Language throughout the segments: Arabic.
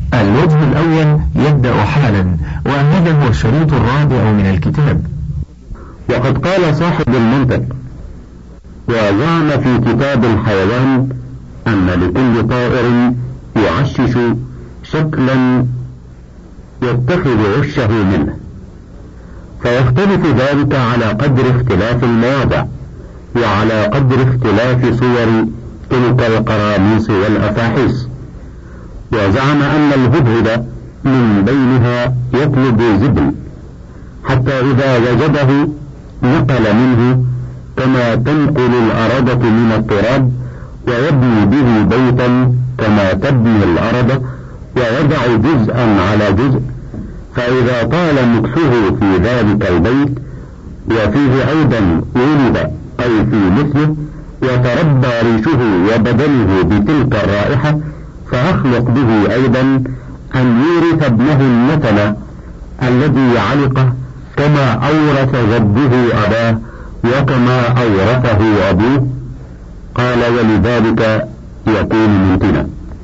الوجه الأول يبدأ حالا، وهذا هو الشريط الرابع من الكتاب. وقد قال صاحب المنطق: وزعم في كتاب الحيوان أن لكل طائر يعشش شكلا يتخذ عشه منه، فيختلف ذلك على قدر اختلاف المواضع وعلى قدر اختلاف صور تلك القراميص والأفاحيص. وزعم أن الهدهد من بينها يطلب زبل، حتى إذا وجده نقل منه كما تنقل الأرضة من التراب، ويبني به بيتا كما تبني الأرض، ويضع جزءا على جزء، فإذا طال مكثه في ذلك البيت وفيه أيضا ولد أي في مثله وتربى ريشه وبدنه بتلك الرائحة، فأخلق به أيضا أن يورث ابنه النتن الذي علقه كما أورث جده أباه وكما أورثه أبوه. قال: ولذلك يكون منتنا.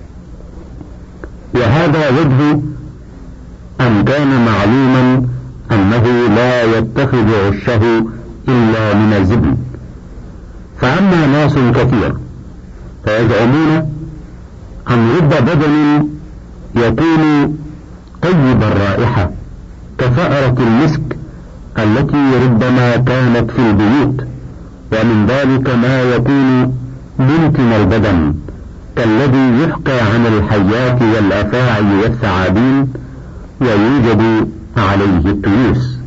وهذا وجه أن كان معلوما أنه لا يتخذ عشه إلا من الزبل. فأما ناس كثير فيزعمون أن رب بدن يكون طيب الرائحة كفأرة المسك التي ربما كانت في البيوت، ومن ذلك ما يكون منتن البدن كالذي يحكى عن الحيات والأفاعي والثعابين ويوجد عليه التيوس.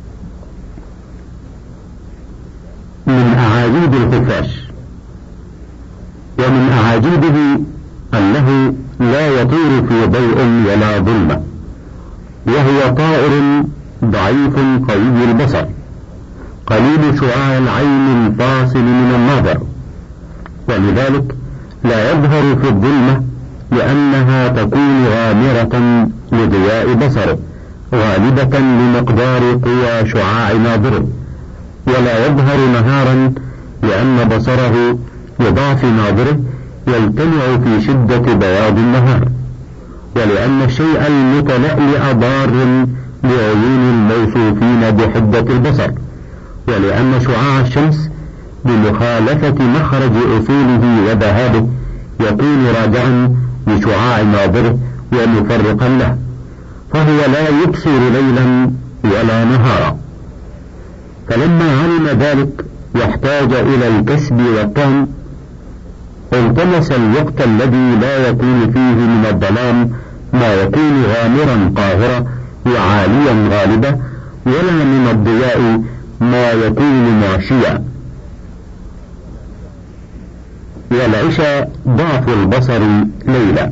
من أعاجيب الخفاش: ومن أعاجيبه أنه لا يطير في ضوء ولا ظلمة، وهو طائر ضعيف قوي البصر قليل شعاع العين الفاصل من النظر، ولذلك لا يظهر في الظلمة لأنها تكون غامرة لضياء بصره غالبة لمقدار قوى شعاع ناظره، ولا يظهر نهارا لأن بصره لضعف ناظره يلتمع في شدة بياض النهار، ولأن الشيء المتلألئ ضار لعيون الموصوفين بحدة البصر، ولأن شعاع الشمس بمخالفة مخرج أصوله وذهابه يكون راجعا لشعاع ناظره ومفرقا له، فهو لا يبصر ليلا ولا نهارا. فلما علم ذلك واحتاج إلى الكسب والطعم التمس الوقت الذي لا يكون فيه من الظلام ما يكون غامرا قاهرا وعاليا غالبا، ولا من الضياء ما يكون معشيا. والعشاء ضعف البصر ليلا،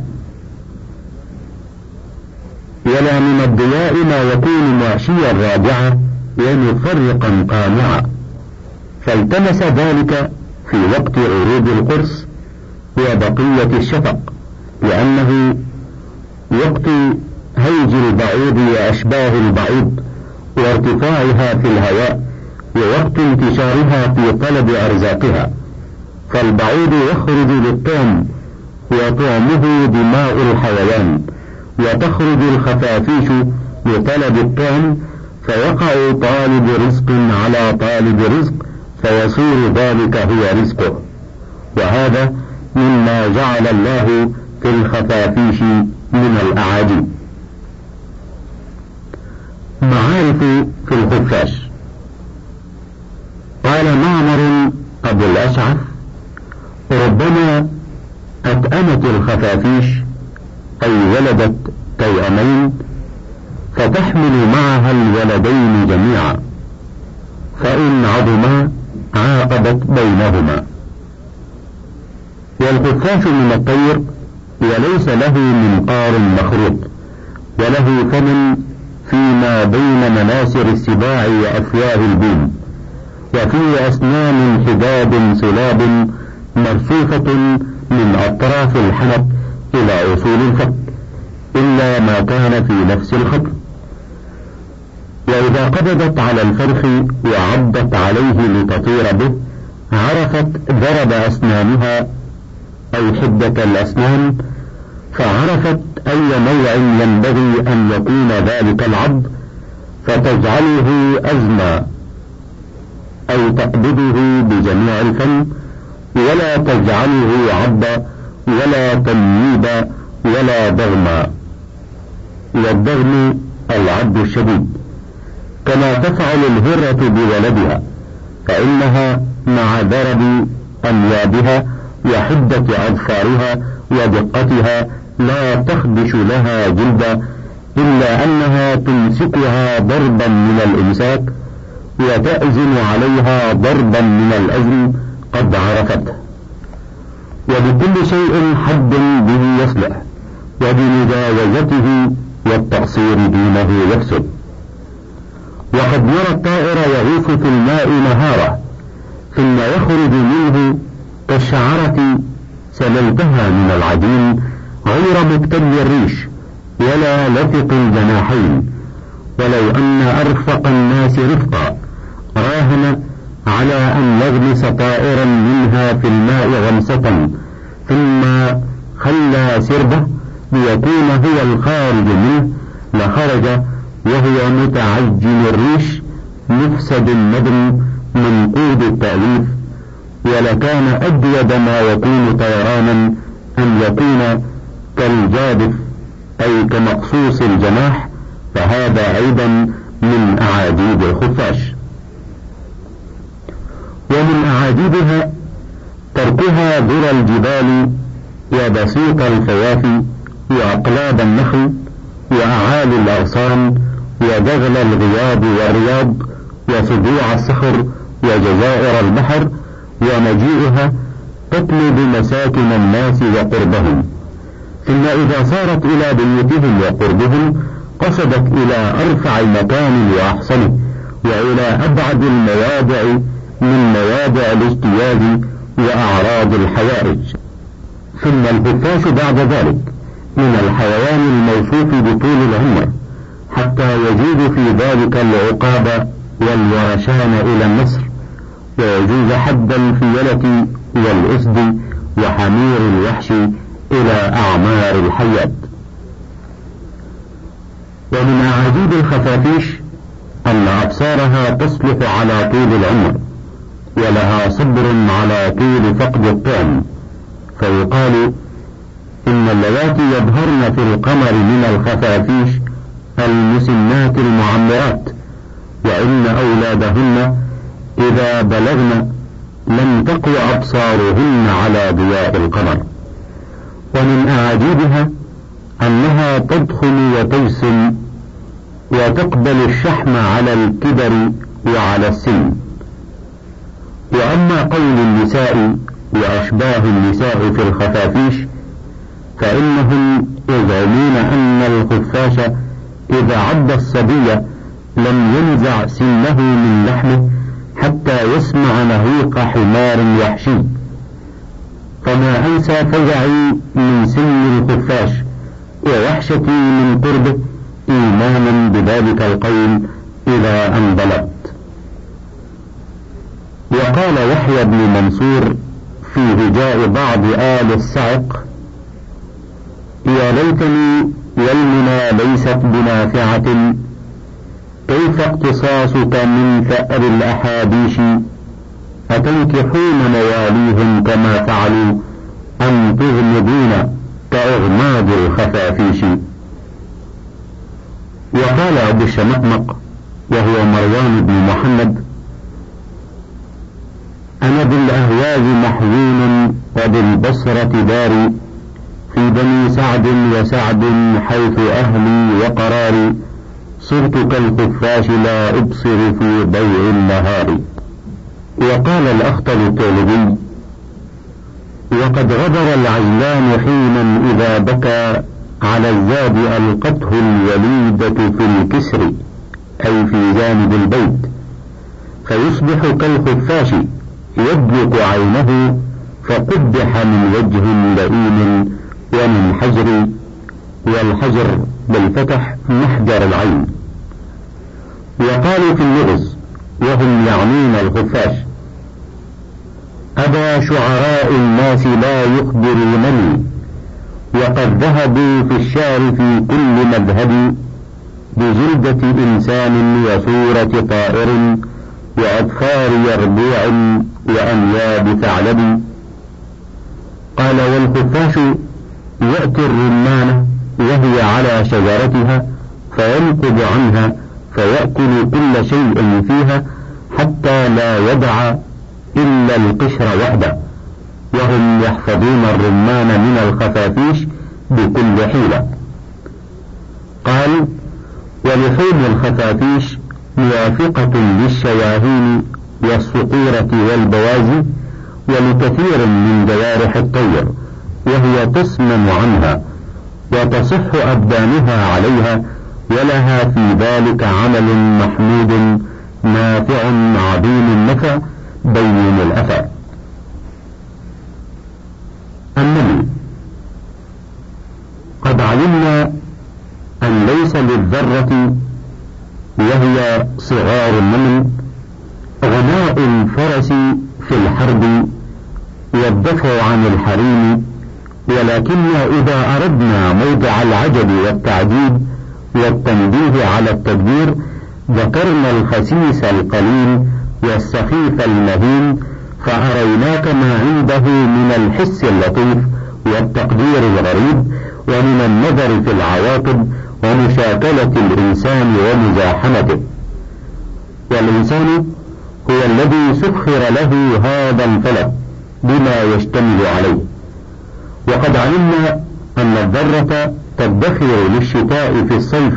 ولا من الضياء ما يكون معشيا راجعا ومفرقا قامعا، فالتمس ذلك في وقت عروض القرص وبقية الشفق، لأنه وقت هيج البعوض وأشباه البعوض وارتفاعها في الهواء، ووقت انتشارها في طلب أرزاقها، فالبعوض يخرج للطعم وطعمه دماء الحيوان، وتخرج الخفافيش لطلب الطعم، فيقع طالب رزق على طالب رزق فيصير ذلك هو رزقه. وهذا مما جعل الله في الخفافيش من الأعاجيب. معارف في الخفاش: قال معمر أبو الأشعث: ربما أتأمت الخفافيش أي ولدت توأمين فتحمل معها الولدين جميعا، فإن عظما عاقبت بينهما. والخفاش من الطير وليس له منقار مخروط، وله فم فيما بين مناسر السباع وأفواه البوم، وفيه أسنان حداد صلاب مرصوفة من أطراف الحلق إلى أصول الفك، إلا ما كان في نفس الخطر. وإذا قبضت على الفرخ وعضت عليه لتطير به عرفت ضرب أسنانها أي حدة الأسنان، فعرفت أي نوع ينبغي أن يكون ذلك العض فتجعله أزمى أو تقبضه بجميع الفم، ولا تجعله عضا ولا تنييبا ولا ضغما. والضغم العض الشديد، كما تفعل الهرة بولدها، فإنها مع ضرب أنيابها وحدة أظفارها ودقتها لا تخدش لها جلدا، إلا أنها تمسكها ضربا من الإمساك وتأزم عليها ضربا من الأزم قد عرفته. ولكل شيء حد به يصلح، وبمجاوزته والتقصير دونه يفسد. وقد نرى الطائر يغوص في الماء نهاره ثم يخرج منه كالشعرة سللتها من العجين غير مبتل الريش ولا لفق الجناحين، ولو أن أرفق الناس رفقا راهن على أن يغمس طائرا منها في الماء غمسة ثم خلى سربه ليكون هو الخارج منه لخرج وهو متعجن الريش مفسد الندم منقود التأليف، ولكان أجود ما يكون طيرانا أن يكون كالجادف أي كمقصوص الجناح، فهذا أيضا من أعاجيب الخفاش. ومن أعاجيبها تركها ذرى الجبال وبسيط الفيافي وأقلاب النخل وأعالي الأغصان ودغل الغياب والرياض وصدوع الصخر وجزائر البحر، ومجيئها تطلب مساكن الناس وقربهم، ثم إذا صارت إلى بيوتهم وقربهم قصدت إلى أرفع مكان وأحسنه وإلى أبعد المواضع من مواضع الاجتياز وأعراض الحوائج. ثم الخفاش بعد ذلك من الحيوان الموصوف بطول العمر، حتى يجوز في ذلك العقاب والورشان إلى النسر، ويجوز حد الفيلة والأسد وحمير الوحش إلى أعمار الحيات. ومن أعاجيب الخفافيش أن أبصارها تصلح على طول العمر، ولها صبر على طول فقد الطعم، فيقال إن اللواتي يظهرن في القمر من الخفافيش المسنات المعمرات، وإن أولادهن إذا بلغن لم تقوى أبصارهن على ضياء القمر. ومن أعاجيبها أنها تضخم وتجسم وتقبل الشحم على الكبر وعلى السن. وأما قول النساء وأشباه النساء في الخفافيش فإنهم يزعمون أن الخفاش إذا عض الصبي لم ينزع سنه من لحمه حتى يسمع نهيق حمار وحشي، فما أنسى فزعي من سن الخفاش ووحشتي من قربه إيمانا بذلك القول إلى أن بلغت. وقال يحيى بن منصور في هجاء بعض آل الصعق: يا ليتني والمنى ليست بنافعة، كيف اقتصاصك من ثأر الأحابيش، أتنكحون مواليهم كما فعلوا أم تغمضون كأغماض الخفافيش. وقال أبو الشمقمق وهو مروان بن محمد: أنا بالأهواز محزون وبالبصرة داري، في بني سعد وسعد حيث أهلي وقراري، صرت كالخفاش لا أبصر في ضيع النهار. وقال الأخطل الطالبي: وقد غدر العجلان حينا إذا بكى على الزاد ألقته الوليدة في الكسر، أي في جانب البيت، فيصبح كالخفاش يدلك عينه فقبح من وجه لئيم ومن حجر، والحجر بالفتح محجر العين. وقالوا في اللغز وهم يعنون الخفاش: أبا شعراء الناس لا يخبرونني، وقد ذهبوا في الشعر في كل مذهب بجلدة إنسان وصورة طائر وأظفار يربوع وأنياب ثعلب. قال: والخفاش يأتي الرمانة وهي على شجرتها فينقض عنها فيأكل كل شيء فيها حتى لا يدع إلا القشر وحده، وهم يحفظون الرمان من الخفافيش بكل حيلة. قال: ولحوم الخفافيش موافقة للشواهين والصقورة والبوازي ولكثير من جوارح الطير، وهي تسمن عنها وتصح أبدانها عليها، ولها في ذلك عمل محمود نافع عظيم النفع بين الأثر. النمل. قد علمنا أن ليس للذرة وهي صغار النمل غناء الفرس في الحرب والدفع عن الحريم، ولكن إذا أردنا موضع العجب والتعجيب والتنبيه على التدبير ذكرنا الخسيس القليل والسخيف المهين، فأريناك ما عنده من الحس اللطيف والتقدير الغريب ومن النظر في العواقب ومشاكلة الإنسان ومزاحمته. والإنسان هو الذي سخر له هذا الفلك بما يشتمل عليه. وقد علمنا أن الذرة تدخر للشتاء في الصيف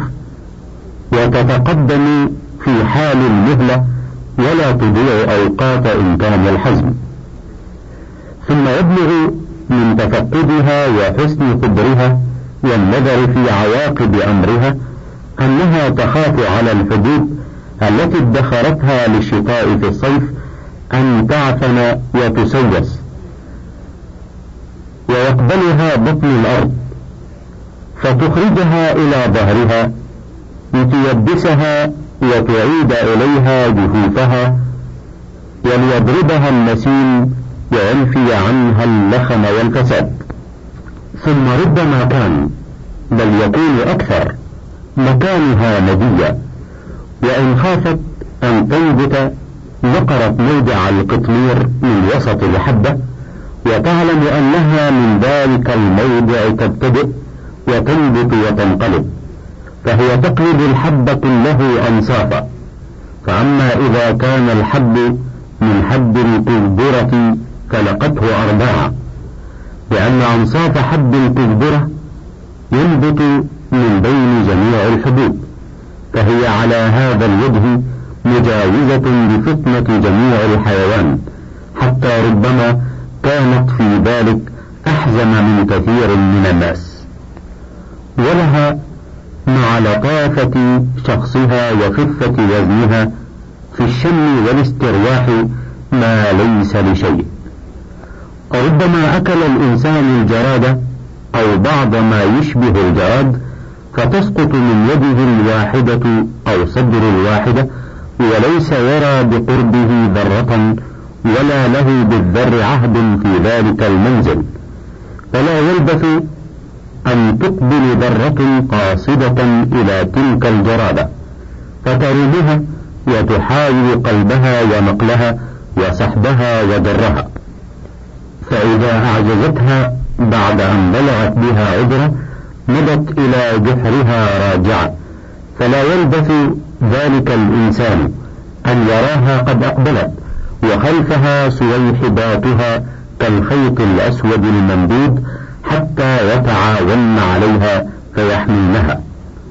وتتقدم في حال المهلة ولا تضيع أوقات إمكان الحزم، ثم يبلغ من تفقدها وحسن قدرها والنظر في عواقب أمرها أنها تخاف على الحدود التي ادخرتها للشتاء في الصيف أن تعفن وتسوس، ويقبلها بطن الأرض فتخرجها إلى ظهرها لتيبسها وتعيد إليها جفوفها وليضربها النسيم وينفي عنها اللخم والفساد. ثم ربما كان بل يكون أكثر مكانها ندية، وإن خافت أن تنبت نقرت موضع القطمير من وسط الحبة وتعلم أنها من ذلك الموضع تبتدئ وتنبت وتنقلب، فهي تقلب الحب كله أنصافا. فأما إذا كان الحب من حب الكزبرة فلقته أربعة، لأن أنصاف حب الكزبرة ينبت من بين جميع الحبوب، فهي على هذا الوجه مجاوزة لفطنة جميع الحيوان، حتى ربما كانت في ذلك أحزم من كثير من الناس. ولها مع لطافة شخصها وخفة وزنها في الشم والاسترواح ما ليس لشيء. ربما أكل الإنسان الجراد أو بعض ما يشبه الجراد فتسقط من يده الواحدة أو صدر الواحدة وليس يرى بقربه ذرة ولا له بالذر عهد في ذلك المنزل، فلا يلبث أن تقبل ذرة قاصدة إلى تلك الجرادة فترمها وتحاول قلبها ونقلها وسحبها وجرها، فإذا أعجزتها بعد أن بلغت بها عذرة مضت إلى جحرها راجعة، فلا يلبث ذلك الإنسان أن يراها قد أقبلت وخلفها سويحباتها كالخيط الأسود الممدود حتى يتعاون عليها فيحملنها.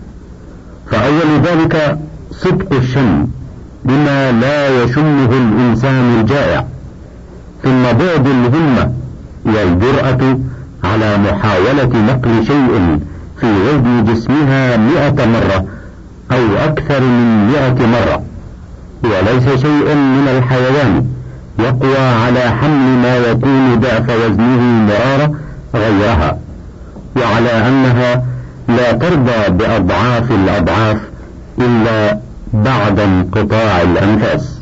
فأول ذلك صدق الشم بما لا يشمه الإنسان الجائع، ثم بعد الهمة والجرأة على محاولة نقل شيء في وزن جسمها 100 مرة أو أكثر من 100 مرة، وليس شيء من الحيوان يقوى على حمل ما يكون ضعف وزنه مرارة غيرها، وعلى أنها لا ترضى بأضعاف الأضعاف إلا بعد انقطاع الأنفاس.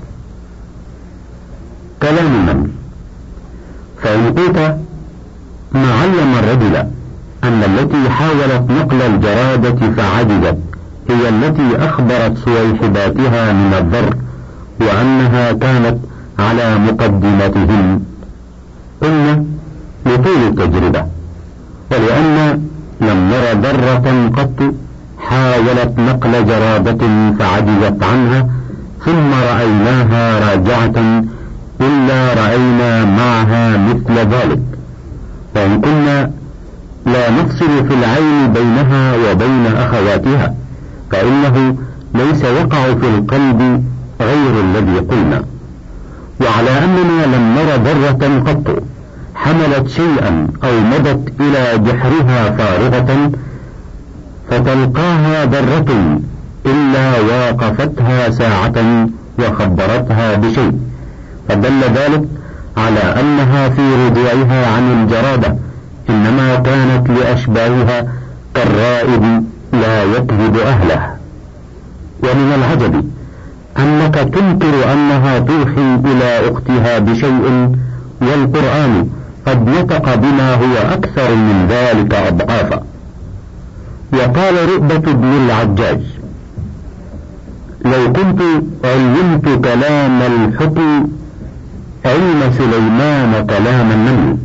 كلام النمل. فإن قلت ما علم الرجل أن التي حاولت نقل الجرادة فعجزت هي التي أخبرت صويحباتها من الضر، وأنها كانت على مقدمتهم. قلنا لطول التجربة، ولأن لم نر ضرة قط حاولت نقل جرادة فعجزت عنها ثم رأيناها راجعة إلا رأينا معها مثل ذلك. وإن كنا لا نفصل في العين بينها وبين أخواتها، فإنه ليس يقع في القلب غير الذي قلنا. وعلى أننا لم نر ذرة قط حملت شيئا أو مضت إلى جحرها فارغة فتلقاها ذرة إلا واقفتها ساعة وخبرتها بشيء، فدل ذلك على أنها في رجوعها عن الجرادة إنما كانت لأشباهها كالرائد لا يكذب أهله. ومن العجب أنك تنكر أنها توحي إلى أختها بشيء، والقرآن قد نطق بما هو أكثر من ذلك أضعافا. وقال رؤبة بن العجاج: لو كنت علمت كلام الحكم علم سليمان كلام النمل.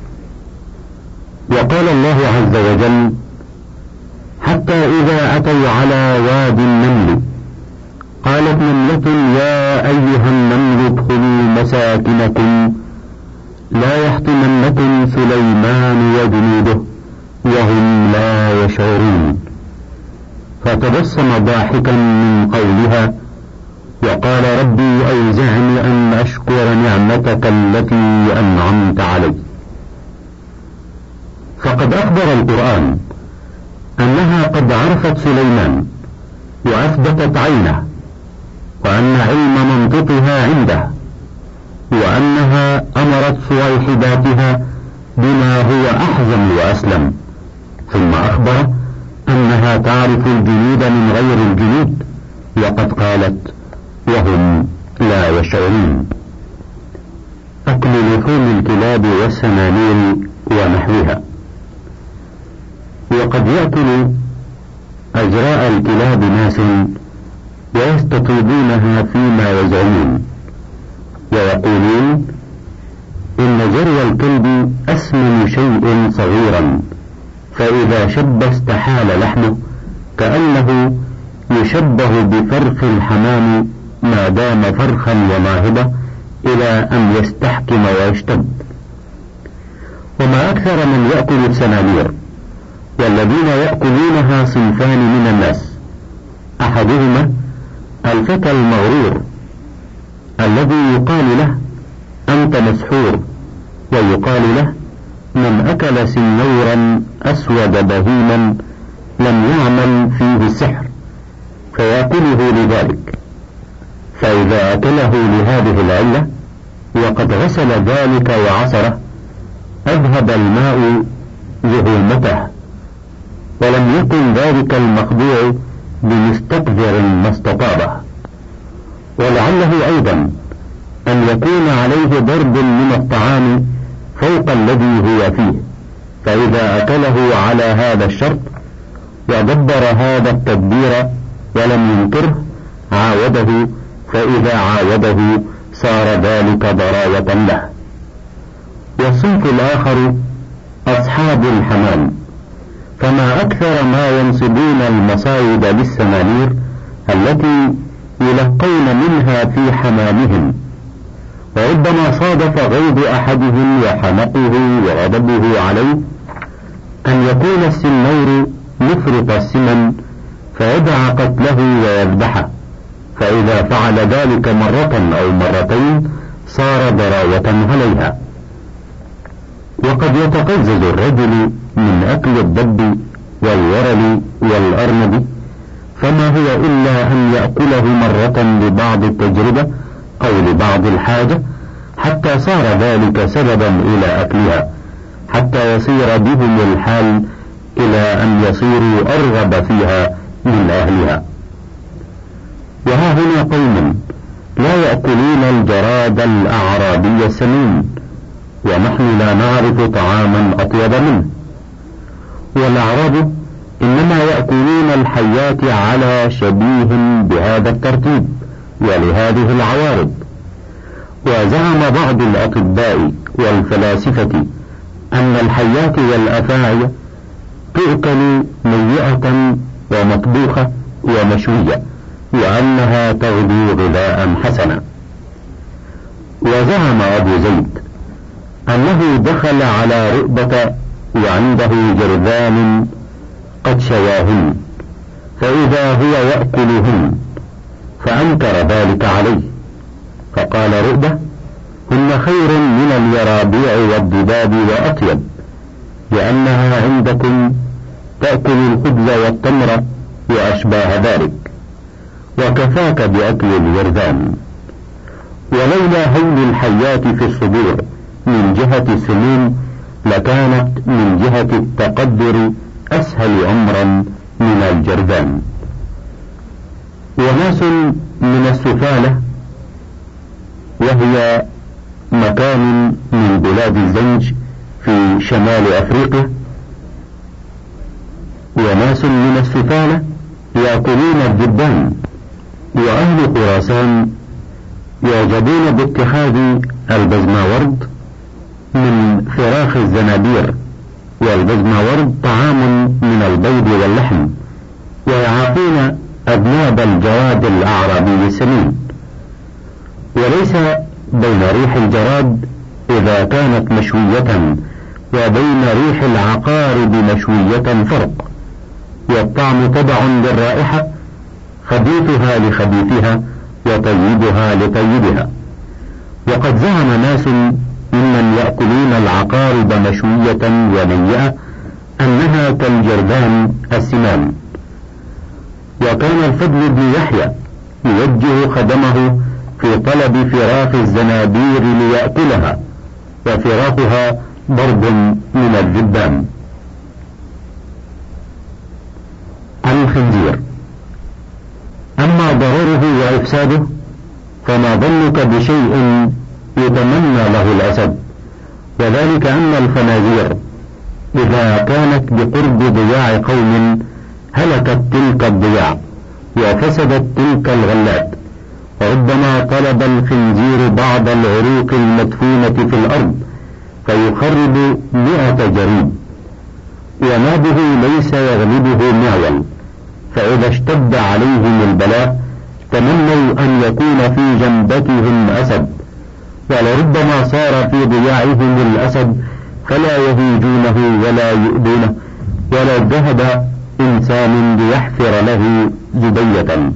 وقال الله عز وجل: حتى إذا أتوا على وادي النمل قالت نملة يا أيها النمل ادخلوا مساكنكم لا يحطمنكم سليمان وجنوده وهم لا يشعرون. فتبسم ضاحكا من قولها وقال: ربي أوزعني أن أشكر نعمتك التي أنعمت علي. فقد أخبر القرآن أنها قد عرفت سليمان وأثبتت عينه، وأن علم منطقها عنده، وأنها أمرت صويحباتها بما هو أحزم وأسلم، ثم أخبر أنها تعرف الجنود من غير الجنود، وقد قالت: وهم لا يشعرون. أكل لحوم الكلاب والسنانير ونحوها. وقد يأكل أجراء الكلاب ناس ويستطيبونها فيما يزعمون، ويقولون إن جري الكلب أسمن شيء صغيرا، فإذا شب استحال لحمه كأنه يشبه بفرخ الحمام ما دام فرخا وماهبة إلى أن يستحكم ويشتد. وما أكثر من يأكل السنانير، والذين يأكلونها صنفان من الناس: أحدهما الفتى المغرور الذي يقال له أنت مسحور، ويقال له من أكل سنورا أسود بهيما لم يعمل فيه السحر، فيأكله لذلك، فإذا أكله لهذه العلة وقد غسل ذلك وعصره أذهب الماء ذهومته، ولم يكن ذلك المخدوع بمستقذر ما استطابه. ولعله أيضا أن يكون عليه ضرب من الطعام فوق الذي هو فيه، فإذا أكله على هذا الشرط ودبر هذا التدبير ولم ينكره عاوده، فإذا عاوده صار ذلك ضراوة له. والصنف الآخر أصحاب الحمام، فما أكثر ما ينصبون المصايد للسنانير التي يلقون منها في حمامهم، وربما صادف غيظ أحدهم وحمقه وغضبه عليه أن يكون السنور مفرط السمن فيدع قتله ويذبحه، فإذا فعل ذلك مرة أو مرتين صار ضراوة عليها. وقد يتقزز الرجل من أكل الدب والورل والأرنب، فما هو إلا أن يأكله مرة لبعض التجربة أو لبعض الحاجة، حتى صار ذلك سببا إلى أكلها، حتى يصير بهم الحال إلى أن يصيروا أرغب فيها من أهلها. وها هنا قوم لا يأكلون الجراد الأعرابي السمين، ونحن لا نعرف طعاما أطيب منه. والأعراب إنما يأكلون الحيات على شبيه بهذا الترتيب ولهذه العوارض. وزعم بعض الأطباء والفلاسفة أن الحيات والأفاعي تؤكل نيئة ومطبوخة ومشوية، وأنها تغدو غذاء حسنا. وزعم أبو زيد أنه دخل على رؤبة وعنده جرذان قد شواهن، فإذا هو يأكلهن، فأنكر ذلك عليه، فقال رؤبة: هن خير من اليرابيع والذباب وأطيب، لأنها عندكم تأكل الخبز والتمر وأشباه ذلك، وكفاك بأكل الجرذان. ولولا هول الحيات في الصدور من جهة السموم لكانت من جهة التقدر أسهل أمرا من الجرذان. وناس من السفالة، وهي مكان من بلاد الزنج في شمال أفريقيا، وناس من السفالة يأكلون الذبان. وأهل خراسان يعجبون باتخاذ البزماورد من فراخ الزنابير، والبزماورد طعام من البيض واللحم، ويعافون أذناب الجراد الأعرابي السمين. وليس بين ريح الجراد إذا كانت مشوية وبين ريح العقارب مشوية فرق، والطعم تبع للرائحة، خبيثها لخبيثها وطيبها لطيبها. وقد زعم ناس ممن يأكلون العقارب مشوية ونيئة أنها كالجرذان السمان. وكان الفضل بن يحيى يوجه خدمه في طلب فراخ الزنابير ليأكلها، وفراخها ضرب من الذبان. الخنزير: أما ضرره وإفساده فما ظنك بشيء يتمنى له الأسد، وذلك أن الخنازير إذا كانت بقرب ضياع قوم هلكت تلك الضياع وفسدت تلك الغلات، وربما طلب الخنزير بعض العروق المدفونة في الأرض فيخرب 100 جريد، وما به ليس يغلبه معول، فإذا اشتد عليهم البلاء تمنوا أن يكون في جنبتهم أسد، ولربما صار في ضياعهم الأسد فلا يهيجونه ولا يؤذونه، ولا ذهب إنسان ليحفر له زبية،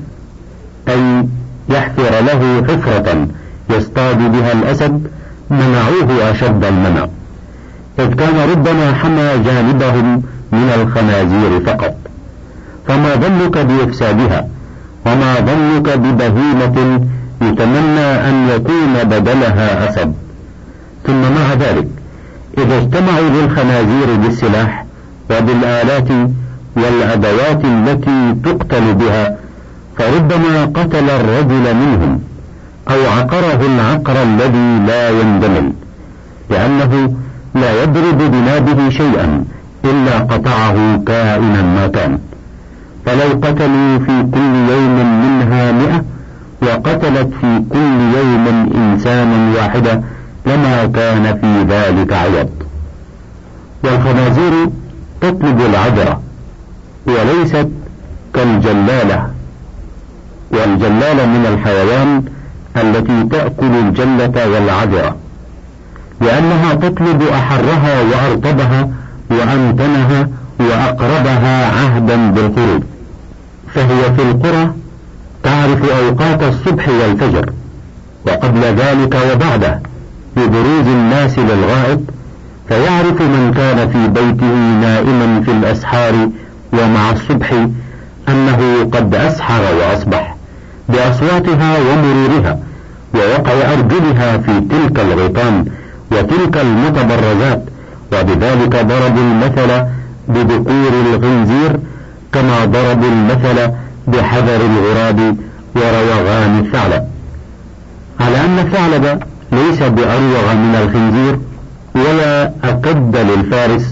أي يحفر له حفرة يصطاد بها الأسد، منعوه أشد المنع، إذ كان ربما حمى جانبهم من الخنازير فقط. فما ظنك بإفسادها، وما ظنك ببهيمة يتمنى أن يكون بدلها أسد؟ ثم مع ذلك إذا اجتمعوا للخنازير بالسلاح وبالآلات والأدوات التي تقتل بها، فربما قتل الرجل منهم أو عقره العقر الذي لا يندمل، لأنه لا يضرب بنابه شيئا إلا قطعه كائنا ما كان. فلو قتلوا في كل يوم منها 100 وقتلت في كل يوم إنسانا واحدا لما كان في ذلك عوض. والخنازير تطلب العذرة وليست كالجلالة، والجلالة من الحيوان التي تأكل الجلة والعذرة، لأنها تطلب أحرها وأرطبها وأمتنها وأقربها عهدا بالخروج، فهي في القرى تعرف أوقات الصبح والفجر وقبل ذلك وبعده ببروز الناس للغائط، فيعرف من كان في بيته نائما في الأسحار ومع الصبح أنه قد أسحر وأصبح، بأصواتها ومرورها ووقع أرجلها في تلك الغيطان وتلك المتبرزات. وبذلك ضربوا المثل بذكور الخنزير كما ضربوا المثل بحذر الغراب وروغان الثعلب، على أن الثعلب ليس بأروغ من الخنزير ولا أكد للفارس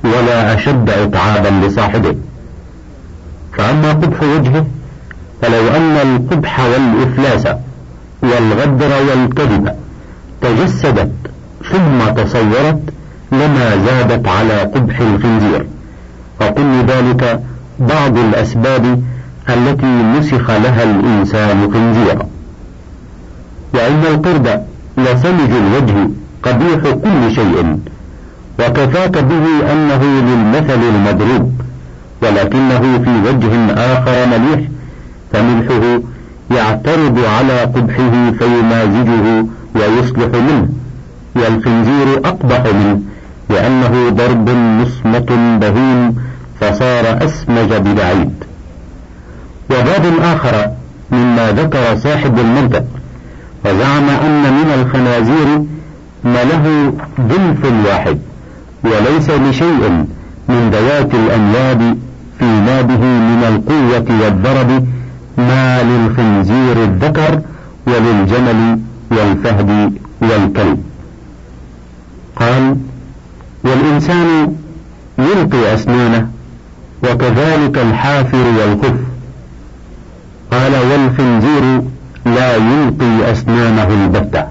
ولا أشد إتعابا لصاحبه. فأما قبح وجهه فلو أن القبح والإفلاس والغدر والكذب تجسدت ثم تصورت لما زادت على قبح الخنزير، وكل ذلك بعض الأسباب التي نسخ لها الإنسان خنزيرا. وإن القرد لسمج الوجه قبيح كل شيء، وكفاك به أنه للمثل المضروب، ولكنه في وجه آخر مليح، فملحه يعترض على قبحه فيمازجه ويصلح منه، والخنزير أقبح منه لأنه ضرب مصمت بهيم فصار أسمج ببعيد. وباب آخر مما ذكر صاحب المنطق وزعم أن من الخنازير ما له ظلف واحد وليس لشيء من ذوات الأنياب في نابه من القوة والضرب ما للخنزير الذكر وللجمل والفهد والكلب. قال: والإنسان يلقي أسنانه وكذلك الحافر والخف. قال: والخنزير لا يلقي أسنانه البتة.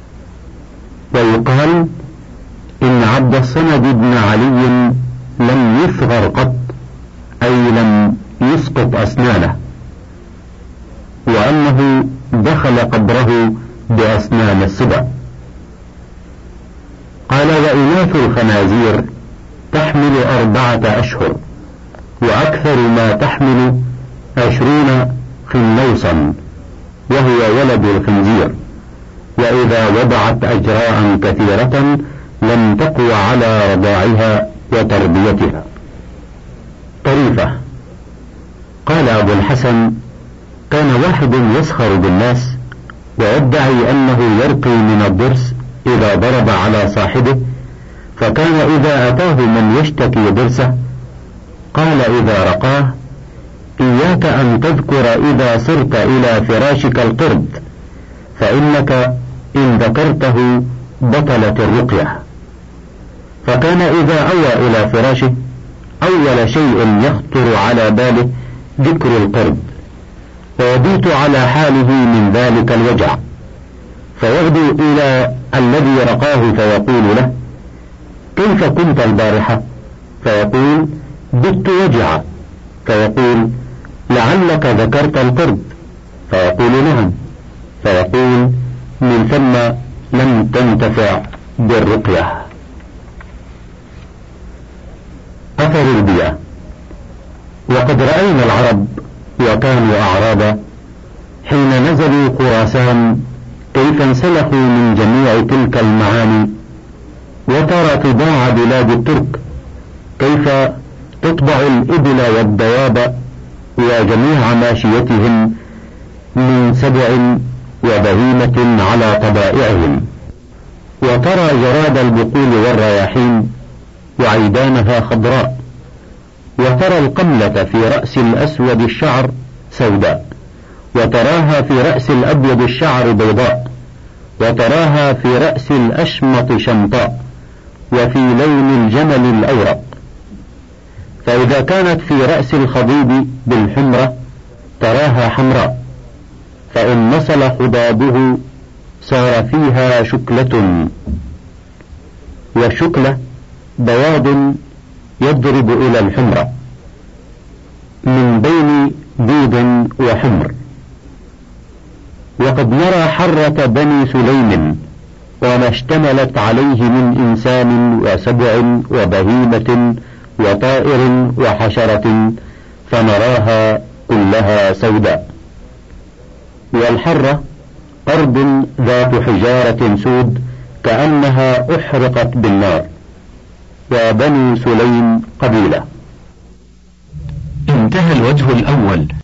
ويقال إن عبد الصمد بن علي لم يصغر قط، أي لم يسقط أسنانه، وأنه دخل قبره بأسنان السبع. قال: وإناث الخنازير تحمل 4 أشهر، وأكثر ما تحمل 20 خنوصا، وهو ولد الخنزير، وإذا وضعت أجراء كثيرة لم تقوى على رضاعها وتربيتها. طريفة. قال أبو الحسن: كان واحد يسخر بالناس ويدعي أنه يرقي من الضرس إذا ضرب على صاحبه، فكان إذا أتاه من يشتكي ضرسه قال إذا رقاه: إياك أن تذكر إذا صرت إلى فراشك القرد، فإنك إن ذكرته بطلت الرقية. فكان إذا أوى إلى فراشه أول شيء يخطر على باله ذكر القرد، ويبيت على حاله من ذلك الوجع، فيغدو إلى الذي رقاه فيقول له: كيف كنت البارحة؟ فيقول: بت وجعا. فيقول: لعلك ذكرت القرد؟ فيقول: نعم. فيقول: من ثم لم تنتفع بالرقية. أثر البيئة. وقد رأينا العرب وكانوا أعرابا حين نزلوا خراسان كيف انسلخوا من جميع تلك المعاني، وترى طباع بلاد الترك كيف تطبع الإبل والدواب وجميع ماشيتهم من سبع وبهيمة على طبائعهم، وترى جراد البقول والرياحين وعيدانها خضراء، وترى القملة في رأس الأسود الشعر سوداء، وتراها في رأس الأبيض الشعر بيضاء، وتراها في رأس الأشمط شمطاء، وفي لون الجمل الأورق. فإذا كانت في رأس الخضيب بالحمرة تراها حمراء، فإن نصل خضابه صار فيها شكلة، والشكلة بياض يضرب إلى الحمرة من بين بيض وحمر. وقد نرى حرة بني سليم وما اشتملت عليه من إنسان وسبع وبهيمة وطائر وحشرة، فنراها كلها سوداء. والحرة أرض ذات حجارة سود كأنها أحرقت بالنار. وبني سليم قبيلة. انتهى الوجه الأول.